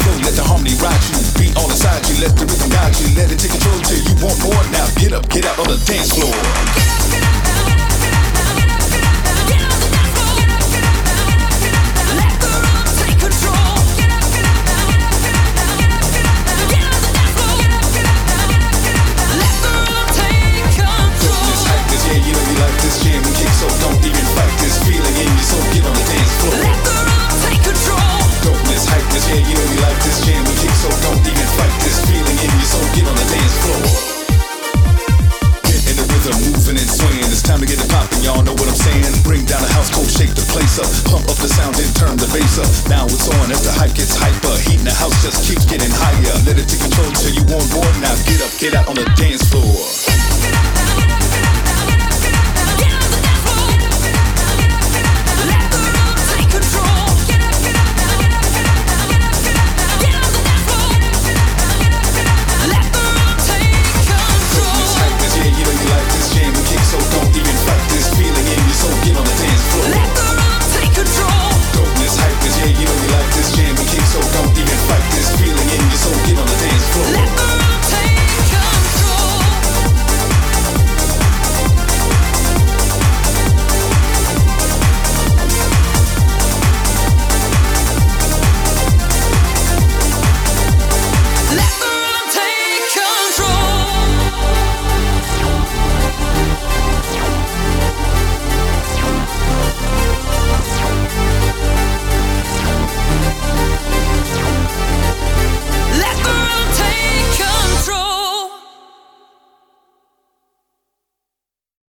flow, let the harmony ride you. Beat all inside you, let the rhythm guide you. Let it take control till you want more. Now get up, get out on the dance floor. Yeah, you know you like this jam and kick, so don't even fight this feeling in you. So get on the dance floor. Let the rhythm take control. Dopeness, hypeness, yeah, you know you like this jam and kick, so don't even fight this feeling in you. So get on the dance floor. Get in the rhythm, moving and swaying. It's time to get it poppin', y'all know what I'm saying. Bring down the house coat, shake the place up, pump up the sound and turn the bass up. Now it's on as the hype gets hyper. Heating the house just keeps getting higher. Let it take control till you want more. Now get up, get out on the dance floor.